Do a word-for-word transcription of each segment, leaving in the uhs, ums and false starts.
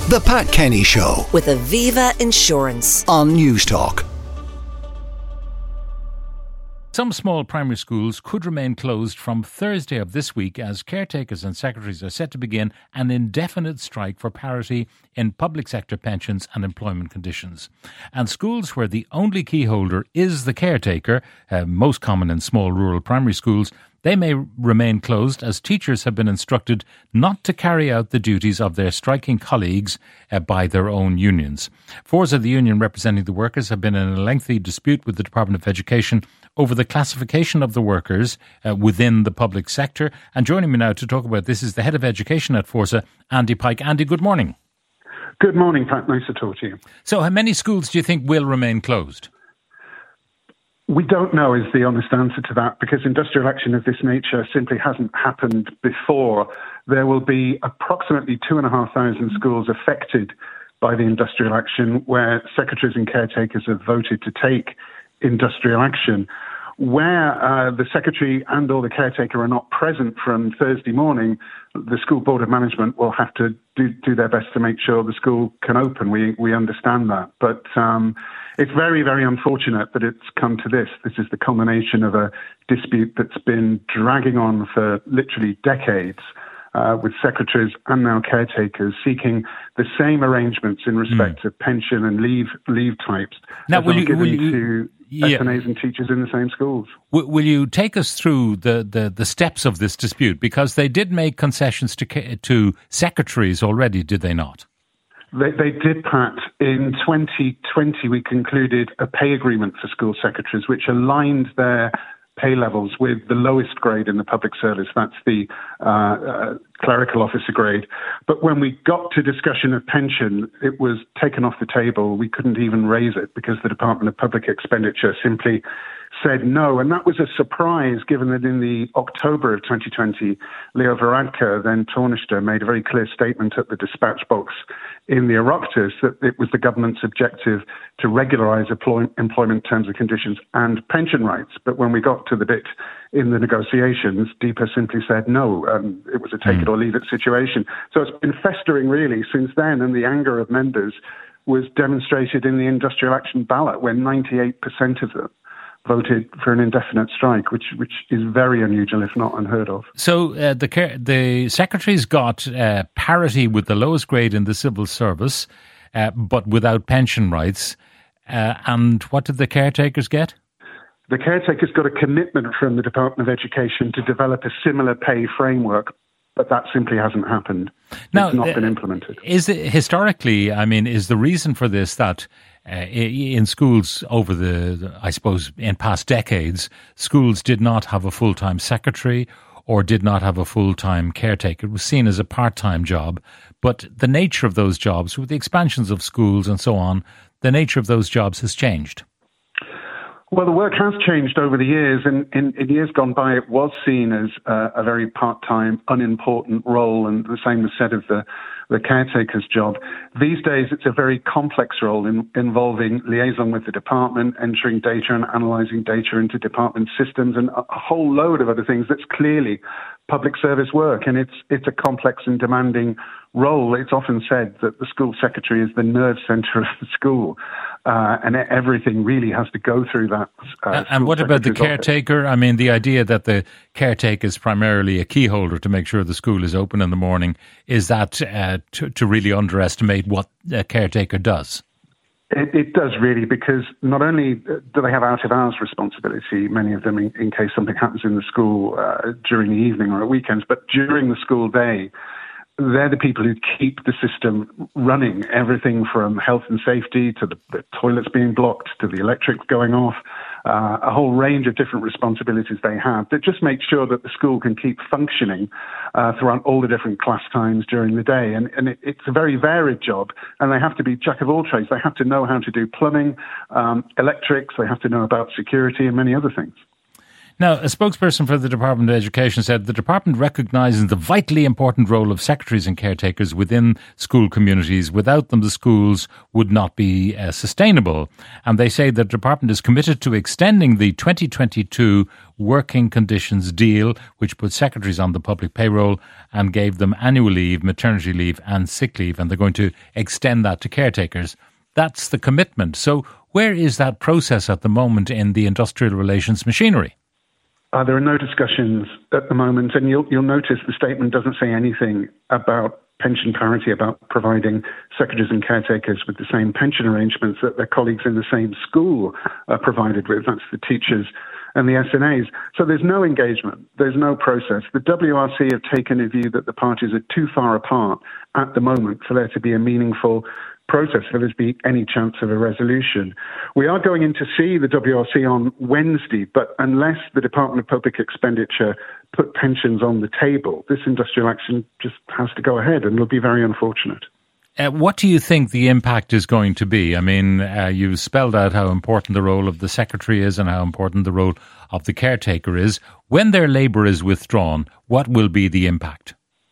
The Pat Kenny Show with Aviva Insurance on Newstalk. Some small primary schools could remain closed from Thursday of this week as caretakers and secretaries are set to begin an indefinite strike for parity in public sector pensions and employment conditions. And schools where the only key holder is the caretaker, uh, most common in small rural primary schools, they may remain closed as teachers have been instructed not to carry out the duties of their striking colleagues uh, by their own unions. Forza, the union representing the workers, have been in a lengthy dispute with the Department of Education over the classification of the workers uh, within the public sector. And joining me now to talk about this is the Head of Education at Forza, Andy Pike. Andy, good morning. Good morning, Pat. Nice to talk to you. So how many schools do you think will remain closed? We don't know is the honest answer to that, because industrial action of this nature simply hasn't happened before. There will be approximately two and a half thousand schools affected by the industrial action where secretaries and caretakers have voted to take industrial action. Where uh, the secretary and or the caretaker are not present from Thursday morning, the school board of management will have to do, do their best to make sure the school can open. We we understand that. But um, it's very, very unfortunate that it's come to this. This is the culmination of a dispute that's been dragging on for literally decades. Uh, with secretaries and now caretakers seeking the same arrangements in respect mm. of pension and leave leave types now, as will are you, given will you, to yeah. S N As and teachers in the same schools. W- will you take us through the, the, the steps of this dispute? Because they did make concessions to to secretaries already, did they not? They, they did, Pat. In twenty twenty, we concluded a pay agreement for school secretaries, which aligned their pay levels with the lowest grade in the public service. That's the uh, uh, clerical officer grade. But when we got to discussion of pension, it was taken off the table. We couldn't even raise it because the Department of Public Expenditure simply said no. And that was a surprise, given that in the October of twenty twenty, Leo Varadkar, then Taoiseach, made a very clear statement at the dispatch box in the Oireachtas that it was the government's objective to regularise employ- employment terms and conditions and pension rights. But when we got to the bit in the negotiations, DEPA simply said no. Um, it was a take it or leave it situation. So it's been festering really since then, and the anger of members was demonstrated in the industrial action ballot when ninety-eight percent of them voted for an indefinite strike, which which is very unusual, if not unheard of. So uh, the the secretaries got uh, parity with the lowest grade in the civil service, uh, but without pension rights. Uh, and what did the caretakers get? The caretakers got a commitment from the Department of Education to develop a similar pay framework, but that simply hasn't happened. Now, it's not uh, been implemented. Is it historically, I mean, is the reason for this that uh, in schools over the, I suppose, in past decades, schools did not have a full-time secretary or did not have a full-time caretaker? It was seen as a part-time job. But the nature of those jobs, with the expansions of schools and so on, the nature of those jobs has changed. Well, the work has changed over the years, and in, in years gone by, it was seen as uh, a very part-time, unimportant role, and the same was said of the, the caretaker's job. These days, it's a very complex role in, involving liaison with the department, entering data and analysing data into department systems, and a, a whole load of other things that's clearly public service work, and it's it's a complex and demanding role. It's often said that the school secretary is the nerve centre of the school, uh, and everything really has to go through that. Uh, and what about the caretaker? Office. I mean, the idea that the caretaker is primarily a key holder to make sure the school is open in the morning, is that uh, to, to really underestimate what a caretaker does? It, it does really, because not only do they have out-of-hours responsibility, many of them, in, in case something happens in the school uh, during the evening or at weekends, but during the school day, they're the people who keep the system running, everything from health and safety to the, the toilets being blocked to the electrics going off, uh, a whole range of different responsibilities they have that just make sure that the school can keep functioning uh, throughout all the different class times during the day. And, and it, it's a very varied job, and they have to be jack of all trades. They have to know how to do plumbing, um, electrics, they have to know about security and many other things. Now, a spokesperson for the Department of Education said the department recognises the vitally important role of secretaries and caretakers within school communities. Without them, the schools would not be uh, sustainable. And they say the department is committed to extending the twenty twenty-two working conditions deal, which put secretaries on the public payroll and gave them annual leave, maternity leave and sick leave. And they're going to extend that to caretakers. That's the commitment. So where is that process at the moment in the industrial relations machinery? Uh, there are no discussions at the moment, and you'll, you'll notice the statement doesn't say anything about pension parity, about providing secretaries and caretakers with the same pension arrangements that their colleagues in the same school are provided with. That's the teachers and the S N As. So there's no engagement. There's no process. The W R C have taken a view that the parties are too far apart at the moment for there to be a meaningful process, for there to be any chance of a resolution. We are going in to see the W R C on Wednesday, but unless the Department of Public Expenditure put pensions on the table, this industrial action just has to go ahead, and it'll be very unfortunate. Uh, what do you think the impact is going to be? I mean, uh, you've spelled out how important the role of the secretary is and how important the role of the caretaker is. When their labour is withdrawn, what will be the impact?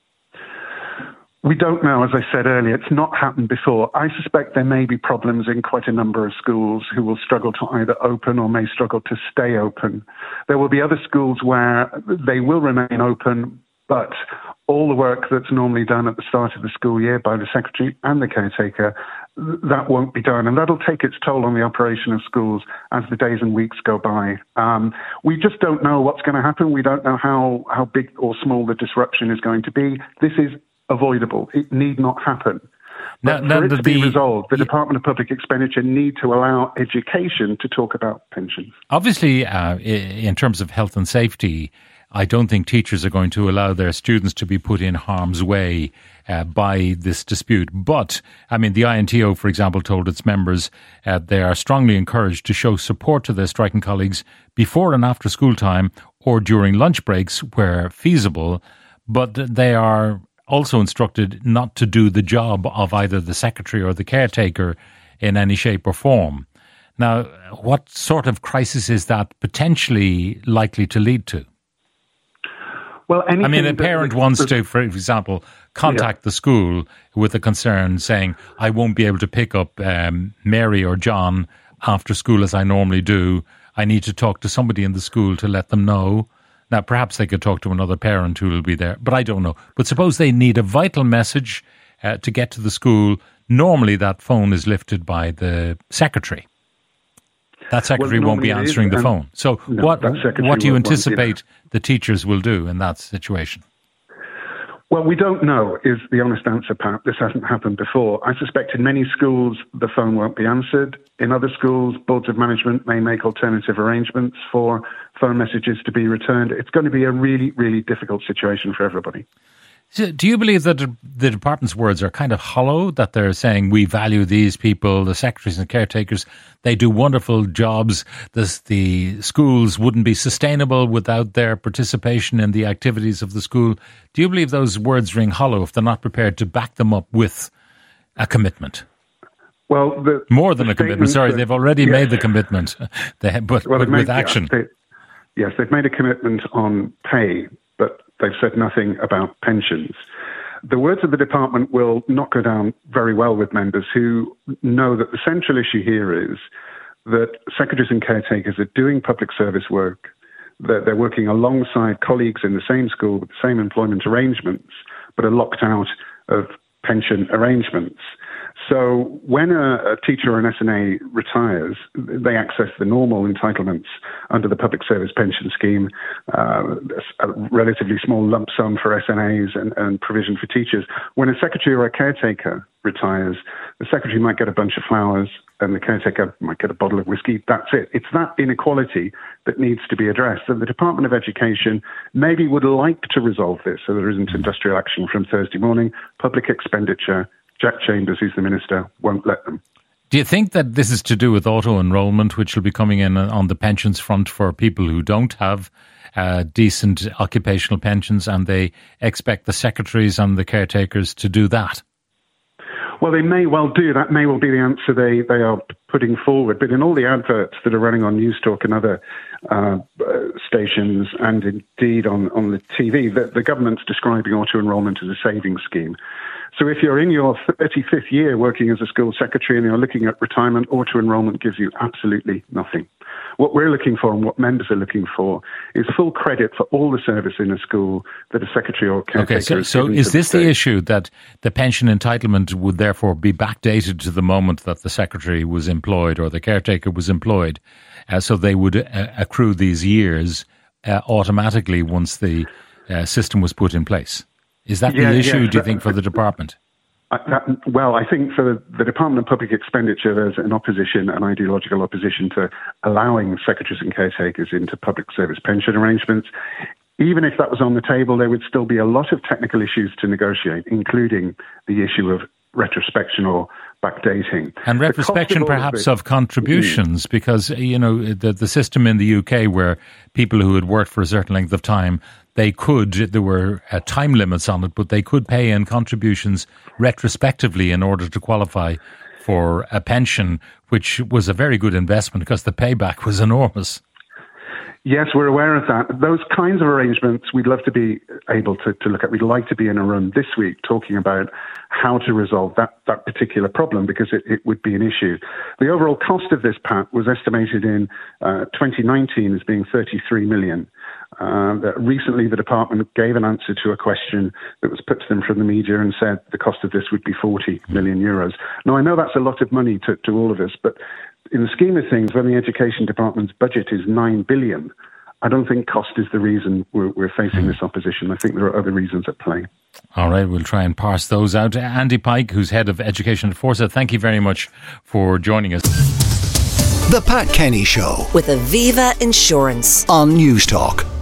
We don't know, as I said earlier. It's not happened before. I suspect there may be problems in quite a number of schools who will struggle to either open or may struggle to stay open. There will be other schools where they will remain open, but all the work that's normally done at the start of the school year by the secretary and the caretaker, that won't be done. And that'll take its toll on the operation of schools as the days and weeks go by. Um, we just don't know what's going to happen. We don't know how, how big or small the disruption is going to be. This is avoidable. It need not happen. But now, for now it to be the, resolved, the yeah. Department of Public Expenditure need to allow education to talk about pensions. Obviously, uh, in terms of health and safety, I don't think teachers are going to allow their students to be put in harm's way uh, by this dispute. But, I mean, the I N T O, for example, told its members uh, they are strongly encouraged to show support to their striking colleagues before and after school time or during lunch breaks where feasible, but they are also instructed not to do the job of either the secretary or the caretaker in any shape or form. Now, what sort of crisis is that potentially likely to lead to? Well, I mean, a parent that, wants to, for example, contact yeah. the school with a concern saying, I won't be able to pick up um, Mary or John after school as I normally do. I need to talk to somebody in the school to let them know. Now, perhaps they could talk to another parent who will be there, but I don't know. But suppose they need a vital message uh, to get to the school. Normally, that phone is lifted by the secretary. That secretary well, won't be answering the phone. So no, what what do you anticipate the teachers will do in that situation? Well, we don't know is the honest answer, Pat. This hasn't happened before. I suspect in many schools the phone won't be answered. In other schools, boards of management may make alternative arrangements for phone messages to be returned. It's going to be a really, really difficult situation for everybody. So do you believe that the department's words are kind of hollow, that they're saying we value these people, the secretaries and caretakers, they do wonderful jobs, this, the schools wouldn't be sustainable without their participation in the activities of the school? Do you believe those words ring hollow if they're not prepared to back them up with a commitment? Well, the, More than the a commitment, sorry, that, they've already yes. made the commitment, they, but, well, but made, with action. Yeah, they, yes, they've made a commitment on pay, but they've said nothing about pensions. The words of the department will not go down very well with members who know that the central issue here is that secretaries and caretakers are doing public service work, that they're working alongside colleagues in the same school with the same employment arrangements, but are locked out of pension arrangements. So when a, a teacher or an S N A retires, they access the normal entitlements under the Public Service Pension Scheme, uh, a relatively small lump sum for S N As and, and provision for teachers. When a secretary or a caretaker retires, the secretary might get a bunch of flowers and the caretaker might get a bottle of whiskey. That's it. It's that inequality that needs to be addressed. And the Department of Education maybe would like to resolve this so there isn't industrial action from Thursday morning. Public expenditure, Jack Chambers, who's the minister, won't let them. Do you think that this is to do with auto-enrolment, which will be coming in on the pensions front for people who don't have uh, decent occupational pensions, and they expect the secretaries and the caretakers to do that? Well, they may well do. That may well be the answer they, they are putting forward, but in all the adverts that are running on Newstalk and other uh, stations, and indeed on, on the T V, the, the government's describing auto-enrolment as a savings scheme. So if you're in your thirty-fifth year working as a school secretary and you're looking at retirement, auto-enrolment gives you absolutely nothing. What we're looking for and what members are looking for is full credit for all the service in a school that a secretary or caretaker Okay, so, is so given is to this the the state. issue, that the pension entitlement would therefore be backdated to the moment that the secretary was employed or the caretaker was employed, uh, so they would uh, accrue these years uh, automatically once the uh, system was put in place? Is that Yeah, the issue, yeah, do you that- think, for the department? I, that, well, I think for the Department of Public Expenditure, there's an opposition, an ideological opposition to allowing secretaries and caretakers into public service pension arrangements. Even if that was on the table, there would still be a lot of technical issues to negotiate, including the issue of retrospection or backdating. And The cost retrospection, of all of perhaps, this- of contributions, because, you know, the, the system in the U K where people who had worked for a certain length of time, they could, there were uh, time limits on it, but they could pay in contributions retrospectively in order to qualify for a pension, which was a very good investment because the payback was enormous. Yes, we're aware of that. Those kinds of arrangements we'd love to be able to, to look at. We'd like to be in a room this week talking about how to resolve that, that particular problem, because it, it would be an issue. The overall cost of this, Pat, was estimated in uh, twenty nineteen as being thirty-three million. Uh, recently, the department gave an answer to a question that was put to them from the media and said the cost of this would be forty million euros. Now, I know that's a lot of money to, to all of us, but in the scheme of things, when the Education Department's budget is nine billion, I don't think cost is the reason we're, we're facing this opposition. I think there are other reasons at play. All right, we'll try and parse those out. Andy Pike, who's head of education at Forza, thank you very much for joining us. The Pat Kenny Show with Aviva Insurance. on Newstalk.